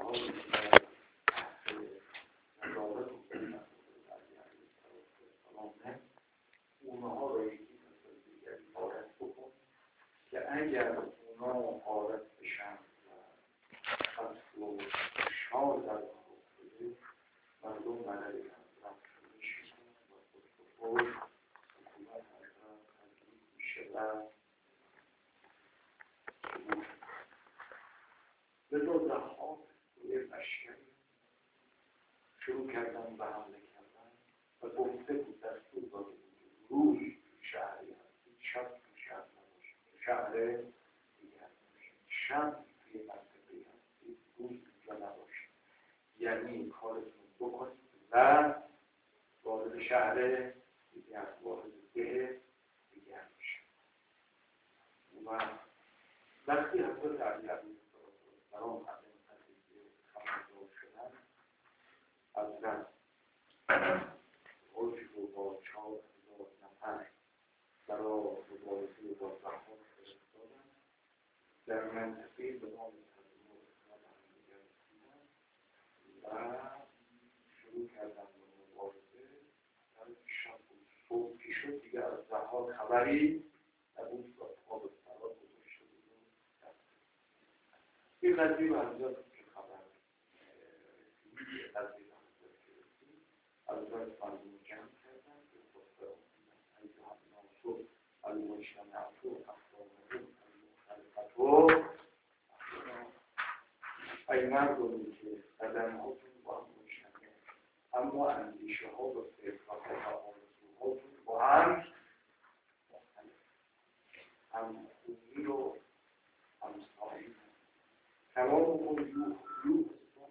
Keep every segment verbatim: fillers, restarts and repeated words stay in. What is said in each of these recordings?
های نظارت و خدمت سلامه اونها را یکی مثل دیگری وارد بکن که اگر اونا وارد بشن و اصل و شال در آن بده مردم مدد رفت میشه و خود به خود حکومت حضرت تدریج میشه و لذا ضحاک روی لشکری شروع کردن به حمله کردن و گفته بود دستور داده بود روز شهری هستید شب توی شهر نباشید شهر دیگر نباشید شب توی منطقه هستید روز اینجا نباشید یعنی کارتون بکنید و وارد شهر دیگر وارد ده دیگر میشه و وقتی حضرت علی علیه السلام از این قضیه خبردار شدن حضرت حج رو با چهار هزار نفر برای مبارزه با ضحاک فرستادن در منطقه به نام ترجمه اسمت هم دیگر رسیدن و شروع کردن به مبارزه در شب و صبح که شد دیگر از ضحاک خبری نبود و پا به سرا گذاشته بود و دست این قضیه و حضرت که خبر رسید قضیه و حضرت که رسید حضرت مردم جمع کردن به خطبه آمدن ایها الناس المجتمعة افضالهم المخالفة ای مردمی که قدمهاتون با هم مجتمع اما اندیشه ها و فکرها و آرزوهاتون با هم مختلف هم خوبی و هم صاحب کلامکن یوح یوح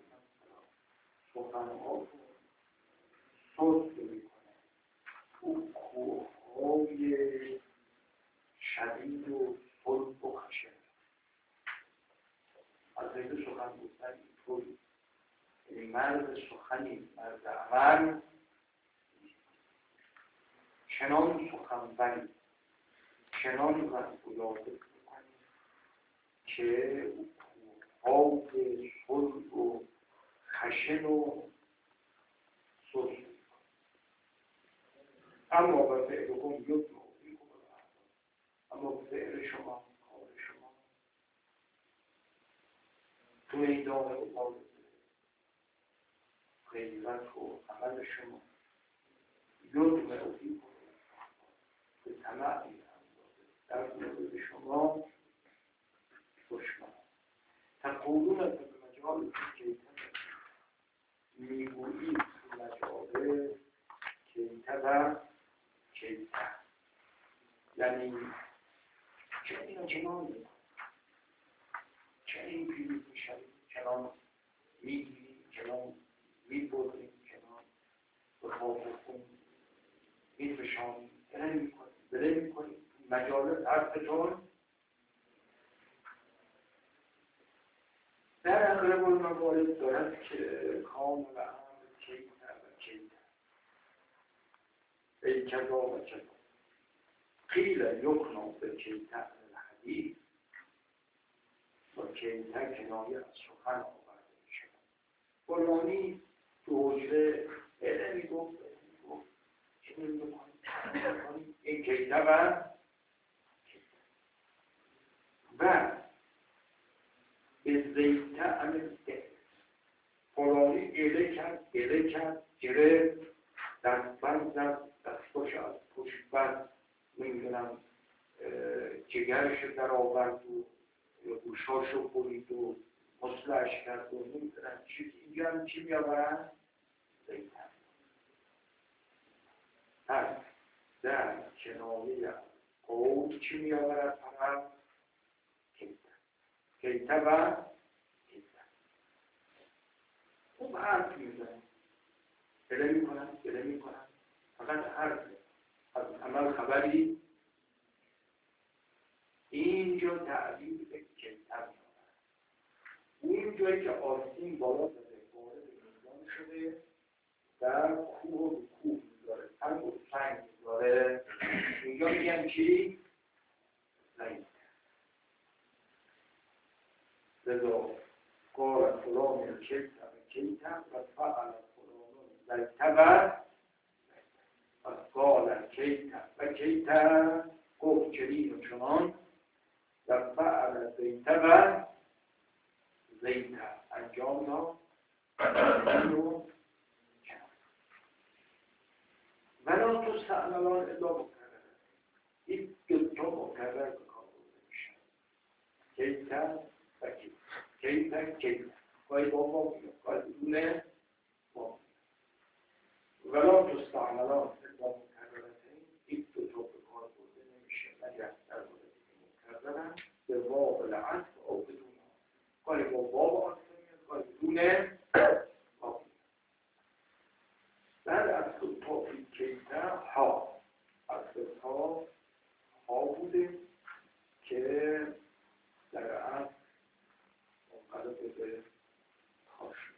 سخنهاتون سرد میکنه او کوههای شدید و صلب و خشن از این سخن گفتن اینطوری این مرد سخنی مرد عمل چنان سخنوری چنان رسولات بکنی که او کوههای صلب و خشن و سرد اما به فعل کن یک نوعی کن اما فعل شما کار شما تو میدان مبارزه غیرت و عمل شما یک نوعی کن به طمع در مورد شما دشمن تقولون از مجال کیتن میگویی تو مجال کیتن کیتن یعنی چه این چنان میکنی چه این پیروز میشوی چنان میگیری چنان میبریم چنان به خاطر خون میفشانی بله میکنی بله میکنی مجال حرفتون در اغلب الموارد دارد که کامل امر کیتن و کیتن ای کذا و کذا قیل یکنا به کیتن الحدیث و کیتن کنایه از سخن آورده می شود فلانی تو حجره علمی گفت گفت چه نمی کنی این کیتن و و به زیته عمل ده فلانی گله کرد گله کرد گره دستبند زد دستاش از پشت بند نمیدونم جگرش در آورد و گوشاشو برید و مسلحش کرد و نمیدونم چی اینجا هم چی میآورن؟ زیته پس در کنایه قول چی میآورد طرف؟ کیته و کیته خوب حرف میزن بله میکنن بله میکنن فقط حرف از عمل خبری اینجا تعبیر به کیته میآورد اون جایی که آستین بالا زده وارد میدان شده در کوه و کوه میذاره سنگ و سنگ میذاره اینجا میگن چی؟ زیت لذا قال فلان کیت و کیت و فعل فلان زیتبه و قال کیت و کیت گفت چنین و چنان و فعل زیتبه زیت انجام داد ولا تستعملان الا مکرر. این دوتا مکرر به کار برده میشن. کیتا و کیتا کیتا کیتا گاهی با ما میگم گاهی بدون ما میگم. ولا تستعملان الا مکررتین. این دوتا به کار برده نمیشه مگر در مورد مکررن به واو العطف او بدون گاهی با واو عطف میاد گاهی بدون بعد از تو تافی کیتا ها از ها ها بوده که در اصل منقلب به ها شد.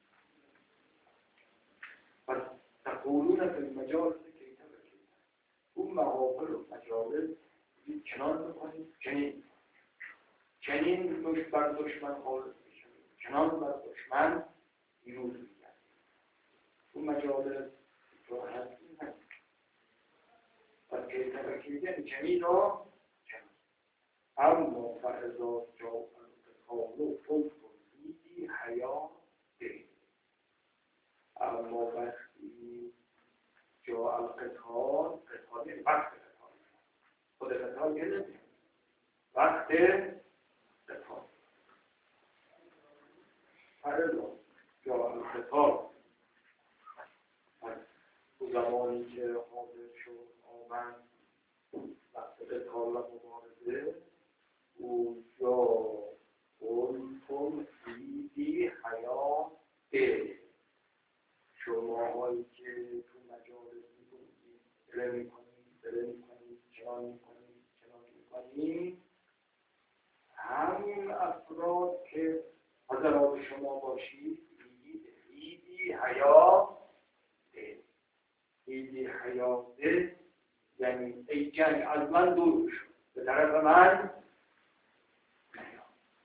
پس تقولون به مجالس کیتا و کیتا اون محافل و مجالس چنان بکنید چنین چنین دوش بر دشمن حالت میشه چنان بر دشمن پیروز میگه. اون مجالس رو هستی هست پس که ترکیده چنین رو چنین اما فعضا جا القتالو فوق کنیدی حیا دید. اما وقتی جا القتال قتالی وقت قتال خود قتال که نمید وقت قتال فعضا جا القتال زمانی که حاضر شد آمد وقت قتال و مبارزه او جا قلتم فیدی حیات شماهایی که تو مجالس میکنید بره میکنید بره میکنید چنان میکنید چنان میکنید همین افراد که حضرات شما باشید فیدی حیات ایدی حیاته یعنی ای جنگ از من دور شد به طرف من نیا.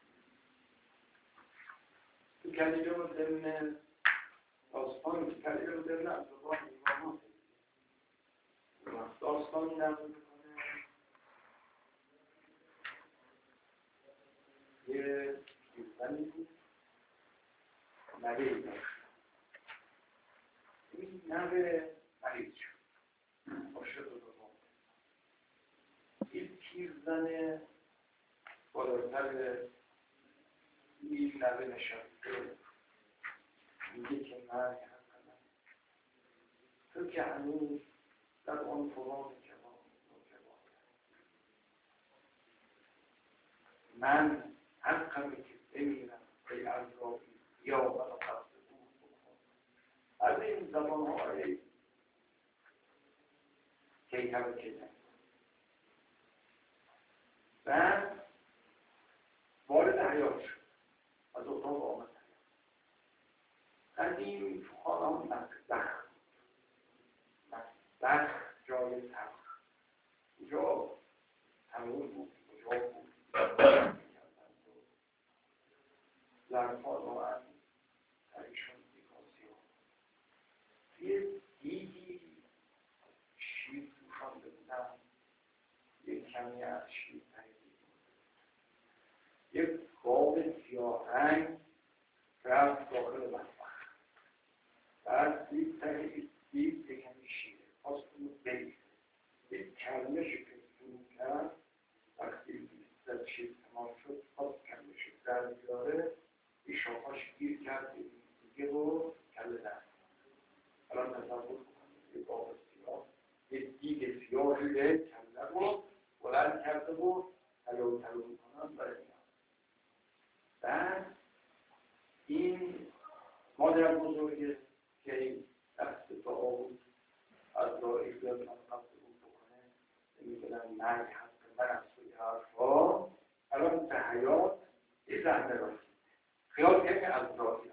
تو کلیجه رو ضمن داستانی که کلیجه رو ضمن از زبان ایمانات داستانی نقل میکنه یه زنی بود نوهی داشت این نوه مریض شد عاشق رو بابا این پیرزن بالاتر این نوه نشسته میگه که مرگ هستم تو که هنوز در آن فران جوان من حقمی که بمیرم ای عذابی یا بلا قصد بود بکن. از این زبان های کیتا و کیتا بعد وارد حیات شد از اتاق آمد قدیم تو خانه هم مطبخ مطبخ جای تخت اونجا تنور بود اونجا بود ظرفا رو هم سرشون دیگاسی ها توی دیگی شیر توشان بودن یک کمی از شیر پریدی یک گاو سیاه رنگ رفت داخل مطبخ بعد دید تایی دید یک کمی شیره خواست اونو بریزه یک کلمه شکل فرو کرد وقتی در شیر تمام شد خواست کلمه شکل در بیاره این شاخاش گیر کرد دیگه رو کله در الان تصور بکنید یک گاو سیاه یک دیگ سیاهی به کله رو بلند کرده بود تلو تلو میکنن برای میان بعد این مادر بزرگه که این دست دعا بود از دعایی بیاد من قبض بود بکنه نمیدونم مرگ هست من از توی حرفا الان به حیات یه زنده راسید خیال کنه از دعایی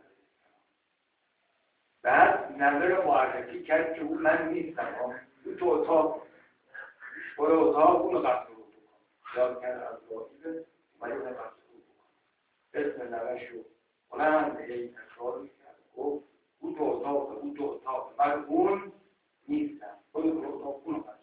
بعد نظر رو معرفی کرد که اون من نیستم تو اتاق برو اتاق اونو قبض بود بکن خیال کنه از دعایی به ولی اون قبض بود بکن اسم نوش رو بلند هی تکرار میکرد گفت او تو اتاق او تو اتاق من اون نیستم خود تو اتاق اون رو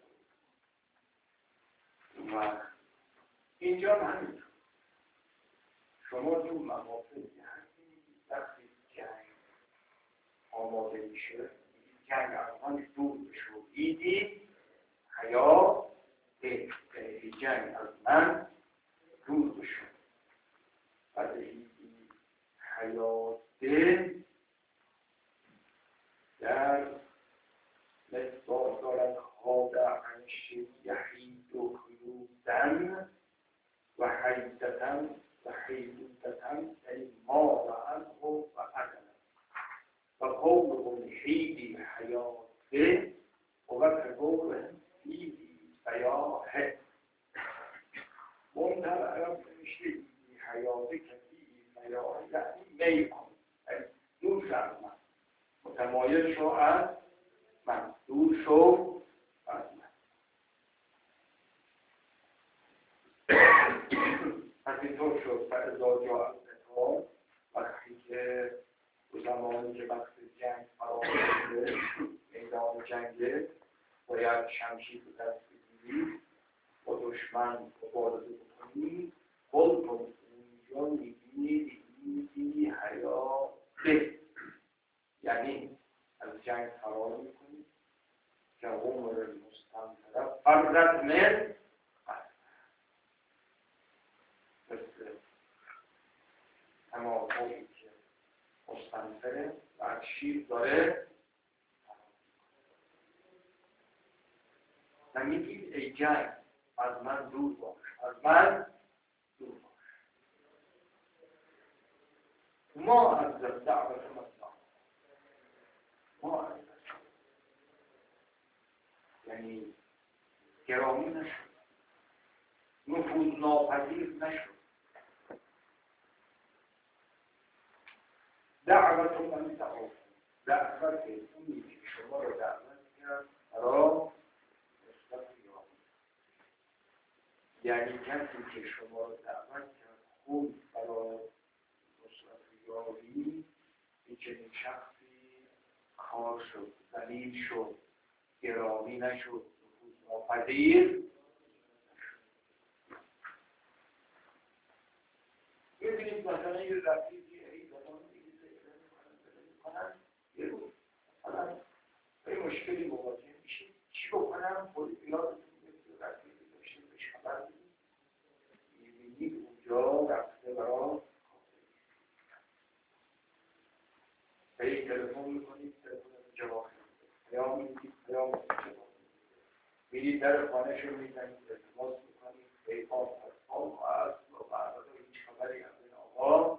و اینجا همینطور شما تو مواقعی هستید وقتی جنگ آماده میشه جنگ از من دور بشه دیدید حیا به جنگ از من دور بشه و دیدید حیات در مثل دارد خواب عنش یحید و خیودن و حیدتن و حیدتن یعنی ما و عنه و عدن و قول حیدی حیاته و قول حیدی بیاهه منتر عرب نمیشه ایدی حیاته کسی بیاهه یعنی می کن دور شو از من متمایل شو از من دور شو از من پس اینطور شد فعضا جا از نتار وقتی که زمانی که وقت جنگ فرا رسیده میدان جنگه باید شمشیر رو دست بگیری با دشمن مبارزه بکنی قل کن اونجا میبینی میبینی حیاته یعنی از جنگ فرار میکنی که عمر مستمتره فرد من مثل تمامایی که مستمتره و از شیر داره و میگید ای جنگ از من دور باش از من دور باش ما از دعوت مطلع ما از یعنی گرامی نشد نفوذ ناپذیر نشد دعوت من تعاف دعوت اونی که شما رو دعوت کرد را نسبت یابی یعنی کسی که شما رو دعوت کرد خود برای نسبت یابی این چنین شخصی کار شد ذلیل شد گرامی نشد نفوذ ناپذیر ببینید مثلا یه رفیقی ای زمان یه روز مثلا به مشکلی مواجه میشه چی بکنم خود یادتون میاد رفیقی داشته بهش خبر بدید میبینید اونجا رفته برای به یک تلفن میکنید تلفن جواب پیام میدید پیام جواب میدید در خانه شو میزنید التماس میکنید پیغام فرسان و از و بعد هیچ خبری از این آقا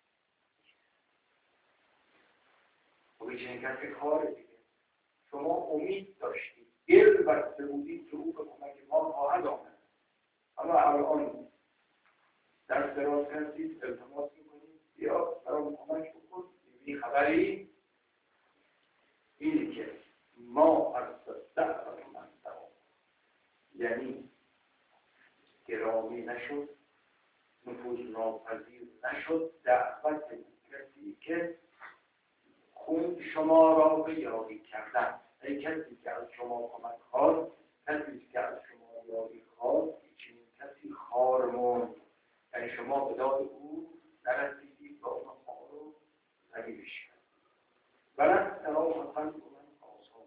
و به چنین کسی کار دیگه شما امید داشتید دل بسته بودید که او به کمک ما خواهد آمد اما الان در دراز هستید التماس میکنید بیا برام کمک بکن این خبری اینه که ما از دعوت من دوام یعنی گرامی نشد نفوذ ناپذیر نشد دعوت کسی که خون شما را به یاری کردن ای کسی که از شما کمک خواست کسی که از شما یاری خواست چنین کسی خار موند یعنی شما به داد او نرسیدید و اون ما رو ذلیلش کرد بلد استراحتاً من آسان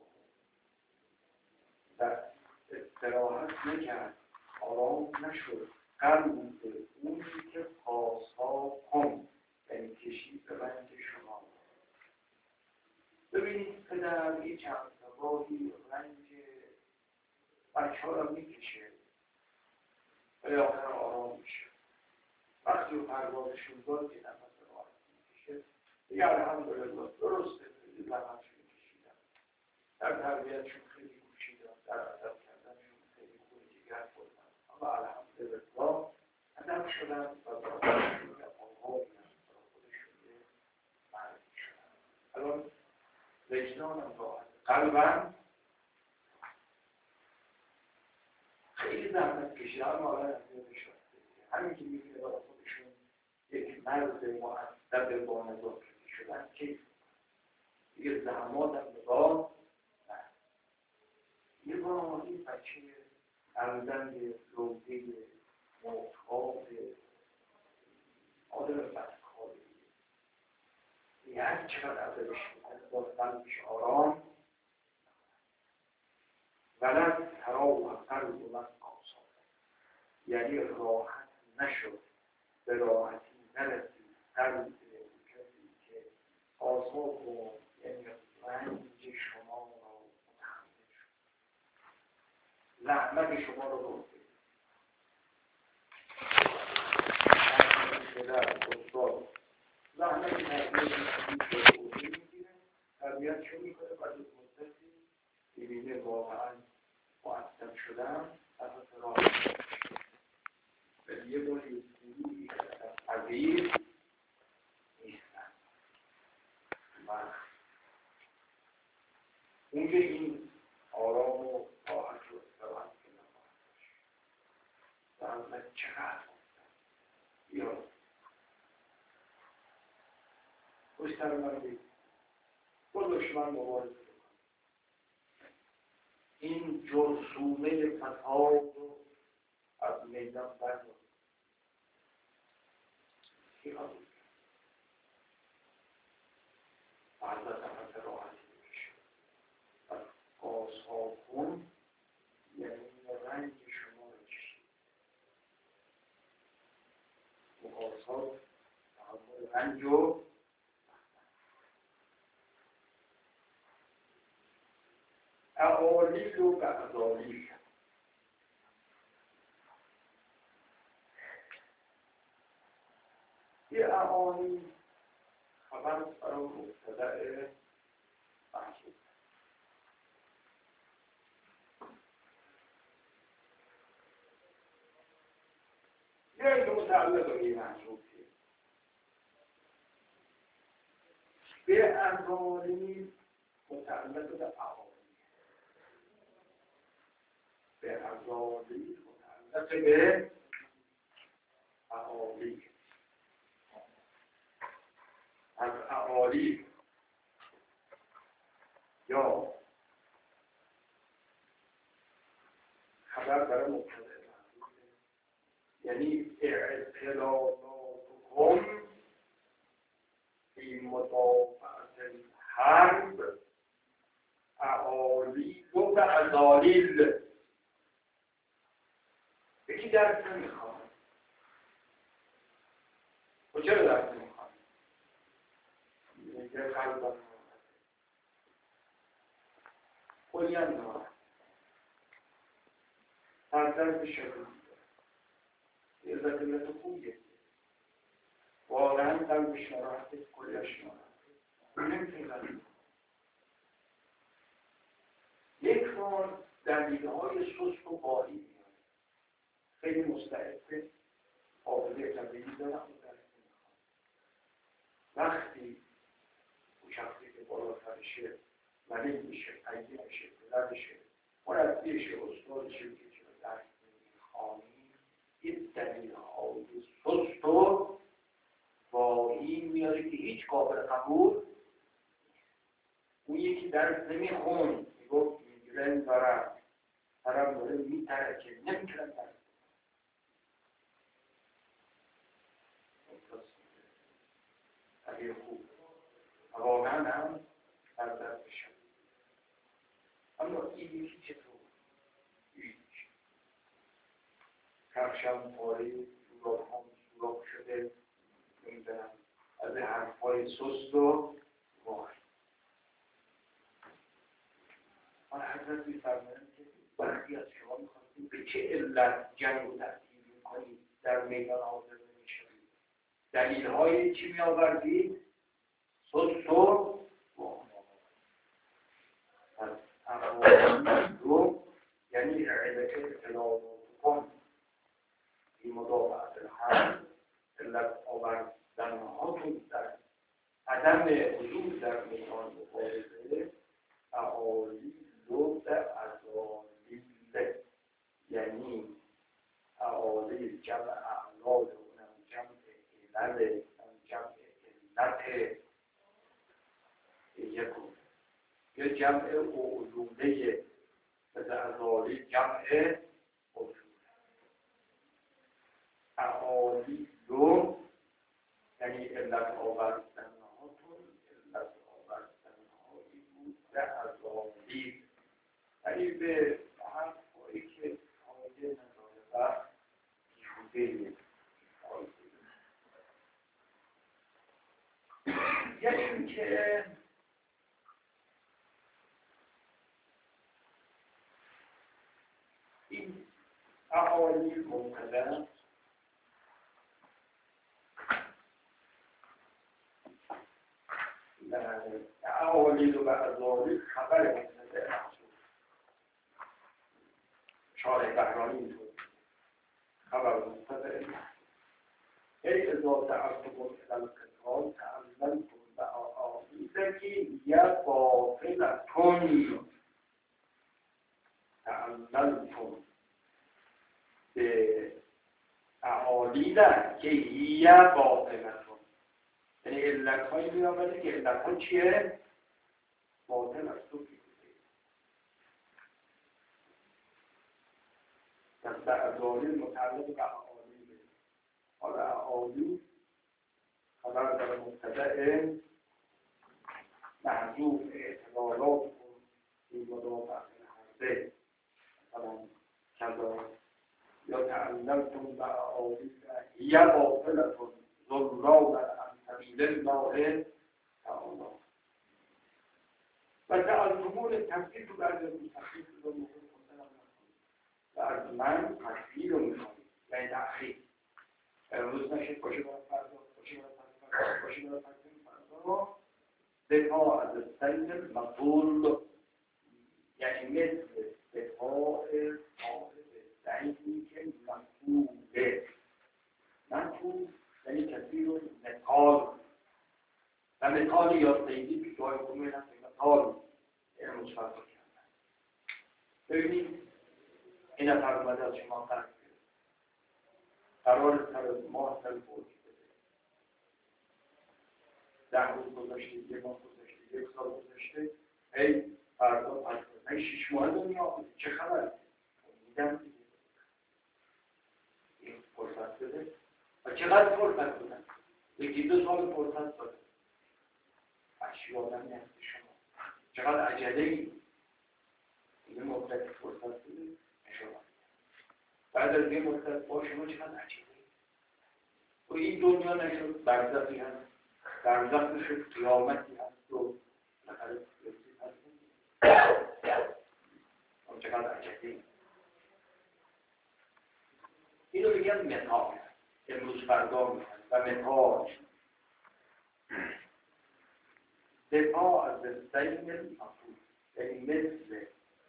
در استراحت نکرد آرام نشد قلب اونی که پاسا کن یعنی کشید به رنج شما ببینید پدر یه چند سباهی رنج بچه ها را میکشه ولی آخر آرام میشه وقتی رو پروازشون داد که نفس راحت میکشه دیگه الحمدلله درسته خیلی زحمتشون کشیدن در تربیتشون خیلی کوشیدن در ادب کردنشون خیلی خوب جگر خوردن اما الحمدلله ادب شدن و براشون یه آقایی برای خودشون یه مردی شدن الان وجدانم راحت قلبم خیلی زحمت کشیدن اما الان از یادش رفته همین که میبینه برای خودشون یک مرد مؤدب با نزاکتی شدن کیف دیگه زحمات هم نگاه نه. یه بار این بچه فرزند لوده محتاب آدم بدکاری یه هر چقدر عذرش میکنه با قلبش آرام ولد ترا و قلب و من کاسا یعنی راحت نشد به راحتی نرسید قلب کسی که آساب و یعنی رنج شما را متحمل شد زحمت شما را برده زحمت زحمت تربیت میگیره تربیت چون میکنه بعد از مدتی ببینه واقعا مؤدب شدن اساس راه ولی یه باری گروهی پذیر نیستن و اونجا این آرام و راحت رو استراحت که نماید باشه و چقدر یا خوشتر من بید با دشمن مبارزه بکنم این جرثومه فساد رو از میدان بردارد کی قبول بعد از نفس راحتی بکشه و قاسا کن یعنی رنج شما رو کشید مقاسات تحمل رنج و اعالیل و بعضالیل یه اعالیل خبر برای مبتدأ محصول یه متعلق به این محصول به اعالیل متعلق به اعالیل به اعالیل متعلق به اعالیل از اعالیل یا خبر برای مبتدأ محذوف یعنی اعتلاضاتکم فی مدافعة الحرب اعالیل و بعضالیل یکی درس نمیخواد و چرا درس نمیخواد؟ میگه قلبم کلی هم نمید سردرد شدید یه زدلت خوبیه واقعا قلبش نراحته کلیش نراحته نمیتونی قلب یک بار دلیله های سست و باهی میاد خیلی مستعده حافظه طبیعی دارم و درست نمیخوام وقتی او شخصی که بالاترشه ملیل میشه تایید میشه بلدشه مربیشه استادشه که چرا درست نمیخوانی این دلیل های سست و باهی میاره که هیچ قابل قبول اون یکی درست نمیخون میگفت میگرن دارم طرف داره میترکه نمیتونم درست تغییر خوب واقعا هم در درد بشم اما این یکی چطور هیچ کفشم پاره سوراخ هم سوراخ شده نمیدونم از حرفای سست و وای من حضرت میفرمایند که برخی از شما میخواستیم به چه علت جنگ و ترتیب میکنید در میدان حاضر نمیشوید دلیل های چی میآوردید سست و از افعالی رو یعنی علت اطلاع کن این مدافعت الحرب علت آوردن هاتون در عدم حضور در میدان مبارزه اعالی لود ازالیل یعنی اعالی جمع اعلال اونم جمع علل نته یکون یه جمع اعوذوله مثل ازالی جمع اعوذوله اعالی دو یعنی علت آوردنهاتون علت آوردنهایی بود و ازالی یعنی به حرفایی که فایده نداره و بیهوده یکی که این اعالی مبتدا اعالی و ازالی خبر مبتدا محصول شارع بحرانی اینطور خبر مبتدا ای اضافه ارتباط الالقتال تعلمتم و آعالیدکی یا باطلتون تعلمتم به اعالیدن که یا باطلتون یعنی علت هایی می آمده که علت ها چیه؟ باطل از تو که دست اعالی متعلق به اعالی حالا اعالی خبر در مبتدأ محذوف اعتبارات کن این مدافع هرده مثلا کذا یا تعلمتم به اعالی یا باطلتون ظلال عن سبیل الله تعالی و تعلمون تفسیر تو بعض مستقیل رو مخصوص کنم و از من تفسیر رو میخوام یعنی تأخیر امروز نشید باشه برای فردا باشه برای فردا باشه برای فردا دفاع از السیل مطول یعنی مثل دفاع صاحب سیلی که مطوله مطول یعنی کسی رو مثال و مثال یا سیلی که جای کنه هست مثال این مصفر کردن ببینید این نفر اومده از شما قرد قرار سر ماه سر فوق بده ده روز گذاشته یه ماه گذاشته یک سال گذاشته هی فردا پس هی شیش ماه دنیا آمده چه خبره؟ میدم دیگه این فرصت بده و چقدر فرصت بودن؟ یکی دو سال فرصت بده اشی آدم نیست شما چقدر عجله ای این مدت فرصت بده شما بعد از این مدت با شما چقدر عجله و این دنیا نشد برزخی هست برزخ نشد قیامتی هست و نفر فرسی هست و چقدر عجله اینو بگم مثال امروز فردا میکنه و مثال دفاع از السیل المطول یعنی مثل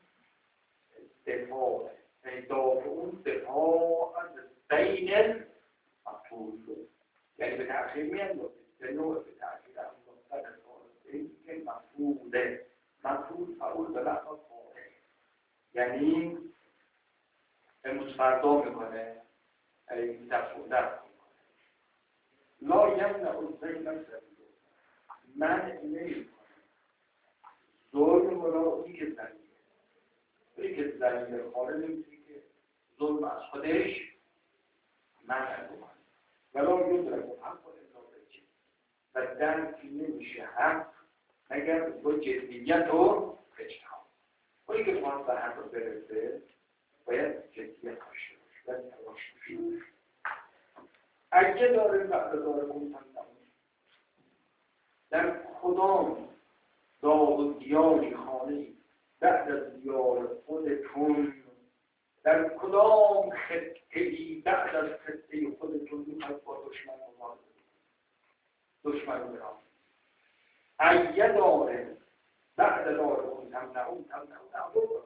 دفاع دافعون دفاع از السیل المطول یعنی به تأخیر میاندازه به نوع به تأخیر انداختن فاعل که مفعوله مفعول فعول به لحظه فاعل یعنی امروز فردا میکنه این دفع دفع میکنه لا یمنع السیل المطول من نمی کنم ظلم را این که زنیه این که زنیه خاله نمیتونی که ظلم از خودش من نکنم ولا یدرک حق و اضافه چه و درک نمیشه حق مگر با جدیت و اجتهاد اونی که خواهد به حق رو برسه باید جدیت داشته باشه باید تلاش باشه اگه داره بعد داره کنتن در کدام داغ و دیاری خانه بعد از دیار خودتون در کدام خطه‌ای بعد از خطه خودتون میخواید با دشمن مبارزه دشمن برام اگه داره بعد داره اون تمنعون تمنعون تمنعون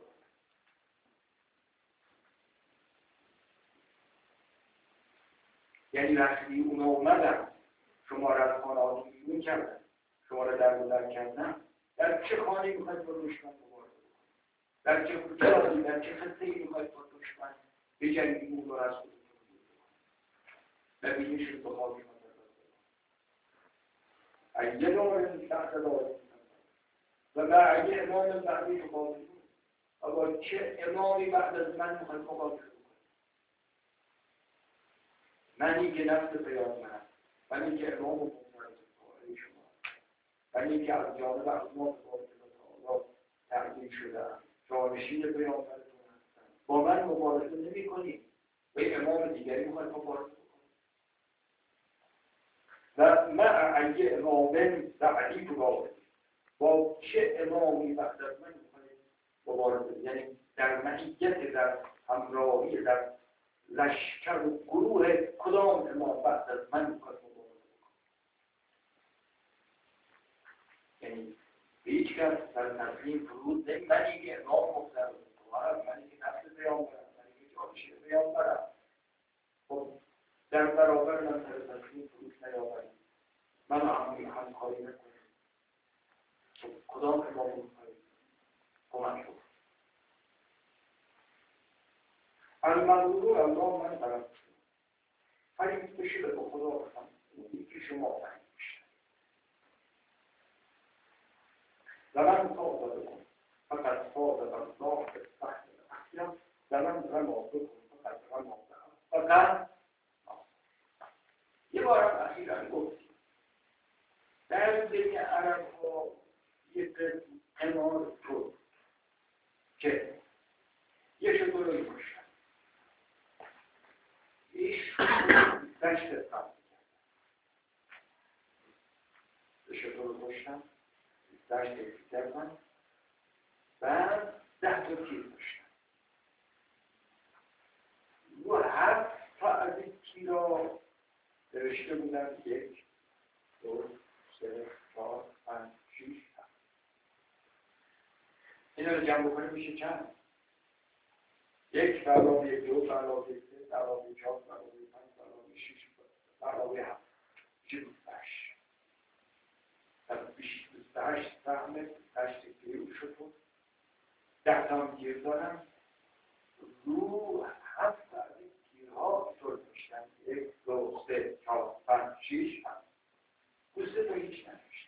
یعنی وقتی اون اومدن شما را از خانه ها بیرون کردن شما را در در کردن در چه خانه میخواید با دشمن مبارزه کنید در چه خطه‌ای در چه خطه‌ای میخواید با دشمن بجنگید اون رو از خودتون دور کنید نبینیشون به خاکی مدرد اگه داریم تحت داریم و بعدی امام بعدی مقابل اما چه امامی بعد از من میخواید مقابل کنید؟ منی که نفس پیامبرم، منی که امام و مقابل شما، منی که از جانب اعظم مقابل الله تعیین شدم، جانشین پیامبرتون هستم، با من مبارزه نمی کنید و امام دیگری میخواید مبارزه کنید و مع اگه امام بعدی مقابل با چه امامی بعد از من میخواید مبارزه، یعنی در معیت، در همراهی، در لشکر و گروه کدام امام بعد از من میخواید مبارزه کنید؟ یعنی به هیچ کس در تسلیم فرود نمی منی که امام مختلف میکنم، منی که نفس بیان برم، منی که جانشین بیان برم، خب در برابر من در تسلیم فرود نیاورید، من همونی همکاری نکنم، کدام امام میخواید کمک کنم؟ المنظور الله من طرف فرید بشه به خدا بخم یکی شما فهمید بیشتر و من مطابقه بکن فقط صادق الله به سخت احیان و من رما بکن فقط رما بکن فقط یه بارم اخیرا گفتی در بین عرب ها یه قمار شد که یه شکل روی کشتن ایش دشت استعمال کرد یه شکل رو کشتن دشت کردن و ده تا تیر کشتن و هفت تا از این تیرا نوشته بودن یک دو سه چهار پنج شیش هفت اینا رو جمع بکنیم میشه چند؟ یک برابر دو برابر سه برابر چهار برابر پنج برابر شش برابر هفت میشه بیست و هشت. پس بیست و هشت سهم بیست و هشت گیرو شد و ده تا هم گیر دارم رو هفت از این گیرها اینطور میشتن یک دو سه چهار پنج شش هفت دو سه تا هیچ نمیشت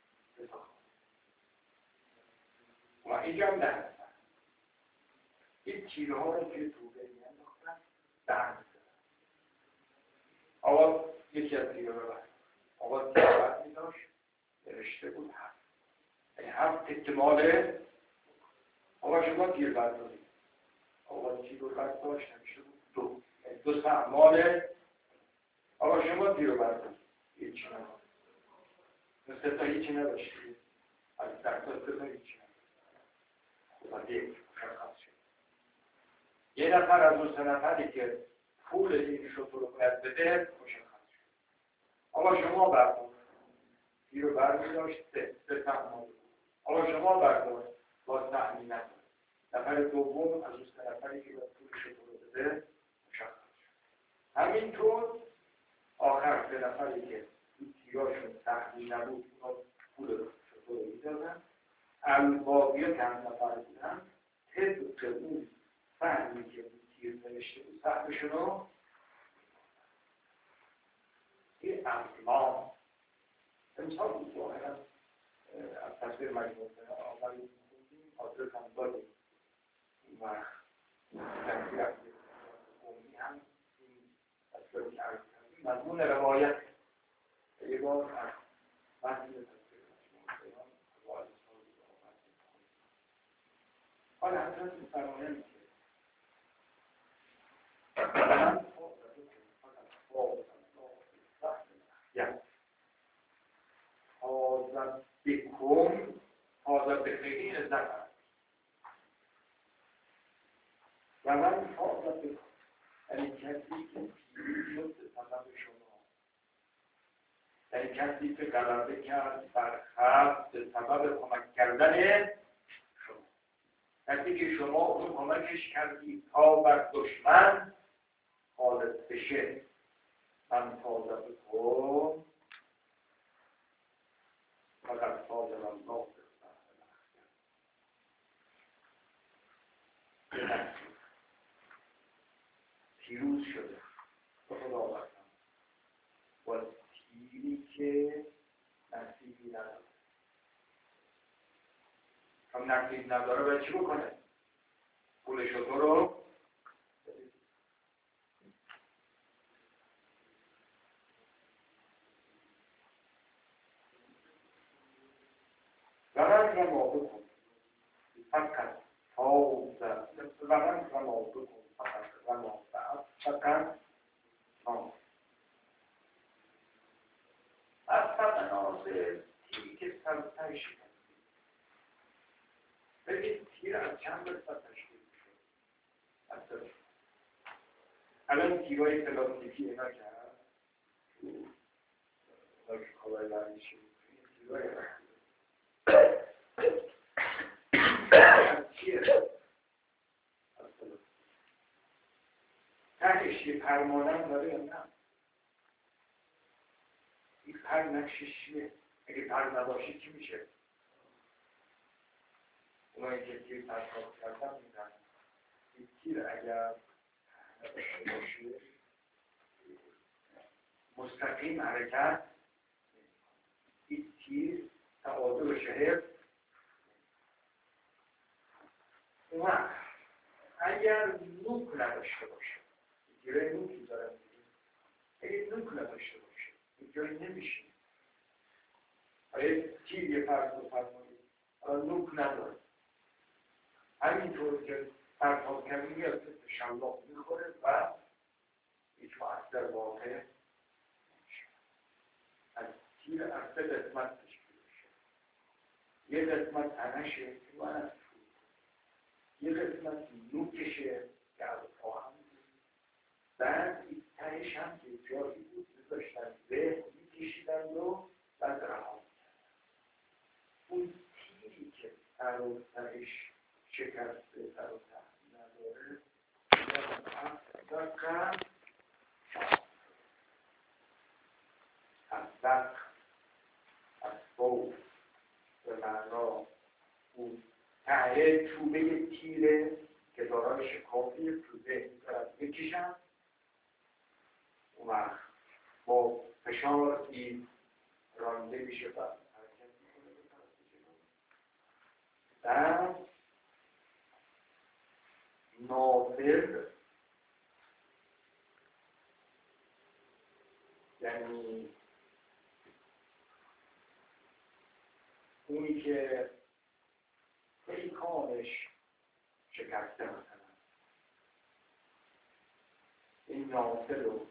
و اینجا هم ده این تیره ها رو توی توبه میانداختن دهن میزدن آقا یکی از تیره رو برد آقا تیره برد میداشت نوشته بود هفت یعنی هفت احتماله آقا شما تیر بردارید آقا تیر رو برد داشت نوشته بود دو یعنی دو سه ماله آقا شما تیر رو بردارید هیچی نبود مثل تا هیچی نداشتید از در تا سه تا هیچی نداشت یک مشخص شد یه نفر از اون سه نفری که پول این شطور رو باید بده مشخص شد آقا شما بردار تیر رو برمی داشت سه سه سهم آقا شما بردار باز سهمی نداره نفر دوم از اون سه نفری که باید پول شطور رو بده مشخص شد همینطور آخر سه نفری که این تیراشون سهمی نبود اونا پول شطور رو میدادن الباقی ها چند نفر بودن طبق اون فهمی که بود تیر نوشته بود سهمشون رو این امام امثال بود واقعا از تصویر مجموعه آقایی بودیم آدرس هم داریم و تصویر از قومی هم این تصویر که عرض کردیم مضمون روایت یه بار از بحثی تصویر مجموعه روایت حالا حضرت می‌فرمایند که من حاضر بکن حاضر بخیلی عزت و من حاضر بکن یعنی کسی که پیروز شد به سبب شما یعنی کسی که غلبه کرد بر خلق به سبب کمک کردن کسی که شما اون کمکش کردی تا بر دشمن حالت بشه من تازه بکن فقط تازه من ناف بستم پیروز شده به خدا بستم و تیری که نصیب چون نقید نداره باید چی بکنه؟ پولشو تو رو ورن رما بکن فقط تازه ورن رما بکن فقط رما فقط تازه از فقناسه تیری که سرتای شکست ببین تیر از چند قسمت تشکیل میشه از طرف الان تیرهای پلاستیکی اینا که هست اونا که کالای ورزشی تیرهای از چیه؟ از طرف تهش یه پرمانه داره یا نه؟ این پر نقشش چیه؟ اگه پر نباشه چی میشه؟ اونایی که تیر پرتاب کردن میدن این تیر اگر باشه مستقیم حرکت این تیر تعادل شهر اون اگر نوک نداشته باشه تیره نوکی دارم اگر نوک نداشته باشه جایی نمیشه آیا تیر یه فرد رو فرمایی نوک نداره همینطور که پرتاب کردن یا مثل شلاق میخوره و هیچ مؤثر واقع نمیشه از تیر از سه قسمت تشکیل میشه یه قسمت تنشه که من از یه قسمت نوکشه که از پا هم بعد این تهش هم که جایی بود داشتن به میکشیدن و بعد رها میکردن اون تیری که سر و تهش شکسته سر و ته نداره دقیقا از دق از فوق به معنا اون ته چوبه تیره که دارای شکافی توده طرف بکشن اون وقت با فشار این رانده میشه و حرکت میکنه به طرف جلو در نافذ یعنی اونی که پیکانش شکسته مثلا این نافذ رو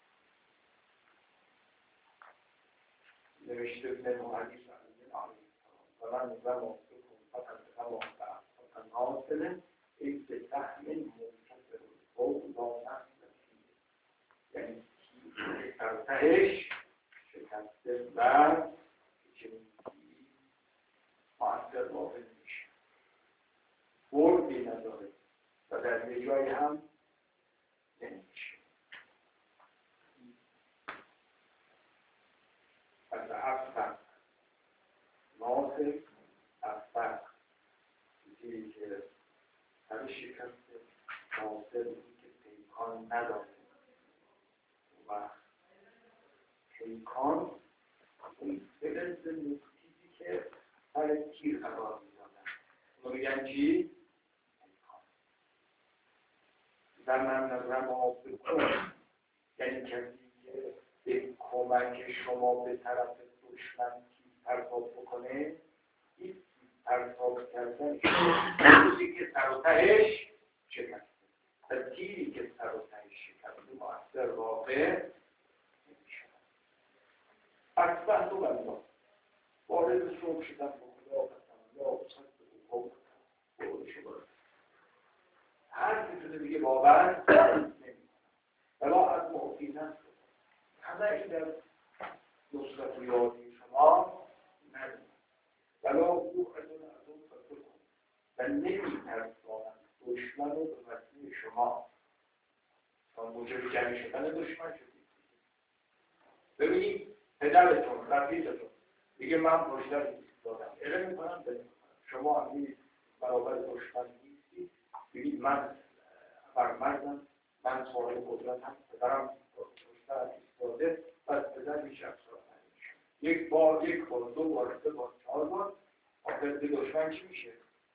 نوشته به محدیث و من زمان بکن فقط زمان فقط نافذ این به تحمیل منتصر فوق با نفس یعنی که ترتهش شکسته و چنین مؤثر واقع میشه بردی نداره و در یه جای هم نمیشه از افق ناصر افق چیزی که همه شکسته ناصر که پیکان نداره و پیکان اون فلز نکتیزی که سر تیر قرار میدادن اونو بگن چی؟ پیکان در من رما بکن یعنی کسی که به کمک شما به طرف دشمن تیر پرتاب بکنه این پرتاب کردن چیزی که سر و تهش شکسته و تیری که سر و تهش شکسته مؤثر واقع نمیشه اصلا تو بنده وارد صبح شدن با خدا بستم یا بسند به او بودن شده هر که شده دیگه باور نمی ولا از معافیزن همه این در نصرت و یادی شما ندید ولا او از اون از اون فتر کن و نمی ترسانم دشمن رو به وسیله شما تا موجب جمعی شدن دشمن شدید ببینید پدرتون رفیقتون دیگه من پشتر دادم اله میکنم بده شما هم برابر دشمن نیستید بگید من برمردم من صاحب قدرت هم پدرم پشتر ایستاده پس پدر میشه افسار یک بار یک بار دو بار سه بار چهار بار آخر به دشمن چی میشه؟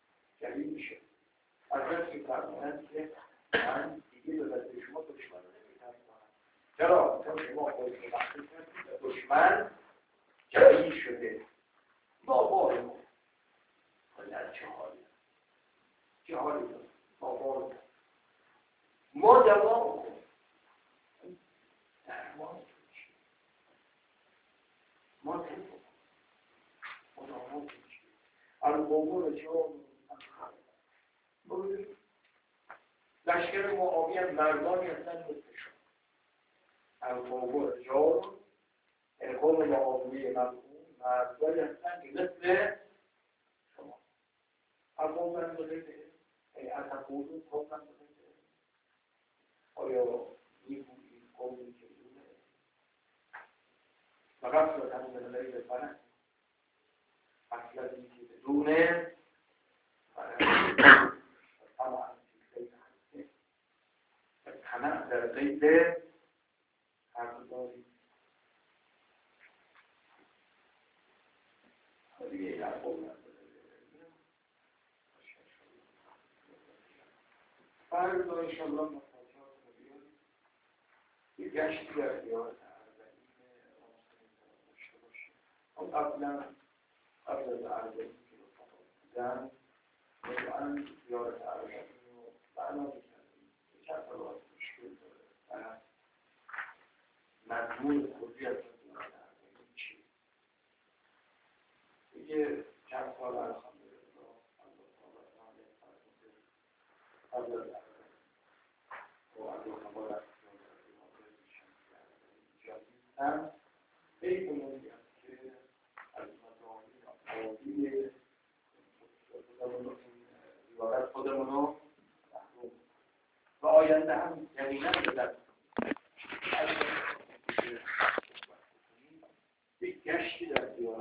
جلیل میشه. حضرت می‌فرمایند که من دیگه به دست شما دشمن نمی‌ترسم. چرا؟ چون شما خودتون وقتی کردید دشمن جلیل شده. ما بار ما در چه حالی؟ چه حالی دارم؟ ما بار ما دوام کن درمان چی؟ ما تلفون ما دوام چی؟ القومون جامون بودید لشکر معاویه مردانی هستن مثل شما. القومون جامون یعنی قوم معاویه مرحوم مردانی هستن که مثل شما. القوم من بودید ای اتقولون قوم من بودید آیا میگویید قومی که دونه فقط را همون بنابراین بزنن اصلا این که بدونه طمع فی الغیب و طمع در غیب حق دارید. دیگه این قول فردا انشاءالله مفاجات می‌بینیم. یه گشتی در دیار اربعین داشته باشیم. اون قبلا قبل از اربعین که رو بودن واقعا دیار اربعین رو معنا می‌کردیم. چند تا باید مشکل داره و مضمون کلی از دیار اربعین چیه؟ دیگه چند سال الحمدلله الله تعالی قبل از و از اون هم این اموری است که از مضامین آبی زیارت خودمون رو محروم و آینده هم یقینا به دست یک گشتی در زیارت